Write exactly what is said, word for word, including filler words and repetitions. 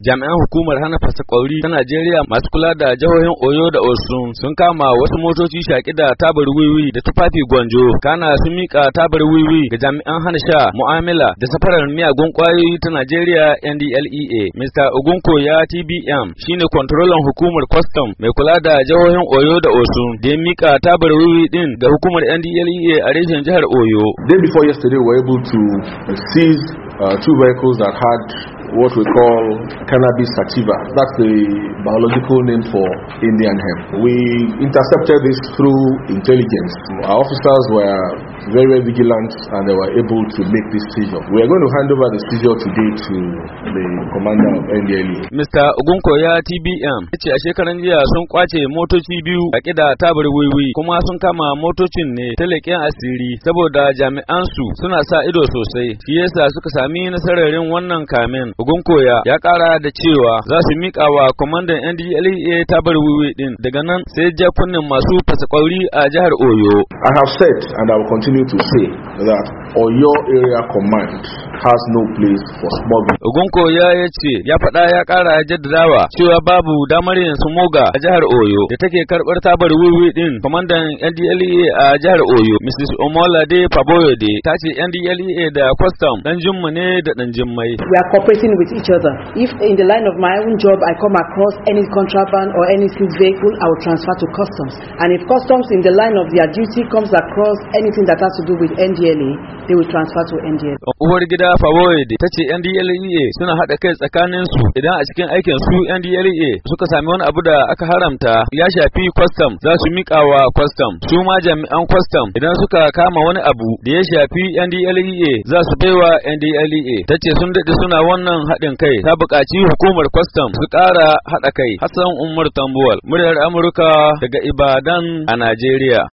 Jami'an hukumar hana fasakwauri ta Najeriya masu kula da jihohin Oyo da Osun sun kama wasu motoci shaƙi da tabar wiwi da tufafi gwanjo. Kana sun mika tabar wiwi ga jami'an hana sha, mu'amala da safarar miyagun ƙwayoyi ta Najeriya N D L E A. Mister Ogunkoya T B M shine kwantarolan hukumar custom mai kula da jihohin Oyo da Osun da ya mika tabar wiwi din ga hukumar N D L E A a reshen jihar Oyo. Day before yesterday, we were able to seize uh, two vehicles that had what we call cannabis sativa. That's the biological name for Indian hemp. We intercepted this through intelligence. Our officers were very, very vigilant and they were able to make this seizure. We are going to hand over the seizure today to the commander of N D L E A. Mister Ogunkoya T B M ya ce a shekaran jiya sun kwace motoci biyu a kida tabar wiwi kuma sun kama motocin ne ta leƙen asiri saboda jami'an su suna sa ido sosai. Shi yasa suka sami nasarar yin wannan kamen. Ogunkoya ya kara da cewa za su mika wa kwamandan N D L E A tabar wiwi din daga nan sai jakunan masu fasakwauri a jihar Oyo. I have said and I will continue to say that Oyo Area Command has no place for smuggling. Ogunkoya ya ce ya faɗa ya ƙara jaddadawa cewa babu damar yin smoga a jihar Oyo da take karɓar tabar wiwi din. Kwamandan N D L E A a jihar Oyo Missus Omolade Faboyode ta ce N D L E A da custom dan jimmu ne da dan jimmai. We are cooperating with each other. If in the line of my own job I come across any contraband or any seized vehicle, I will transfer to customs. And if customs in the line of their duty comes across anything that has to do with N D L E A, they will transfer to N D L E A. Uwar gida Fawoyede ta ce N D L E A suna haɗa kai tsakanin su idan a cikin aikin su N D L E A suka sami wani abu da aka haramta ya shafi custom za su miƙa wa custom. Su ma jami'an custom idan suka kama wani abu da ya shafi N D L E A za su baiwa N D L E A. Ta ce sun daɗe suna wannan haɗin kai, ta buƙaci hukumar custom su ƙara haɗa kai. Hassan Umar Tambuwal, muryar Amurka daga Ibadan a Najeriya.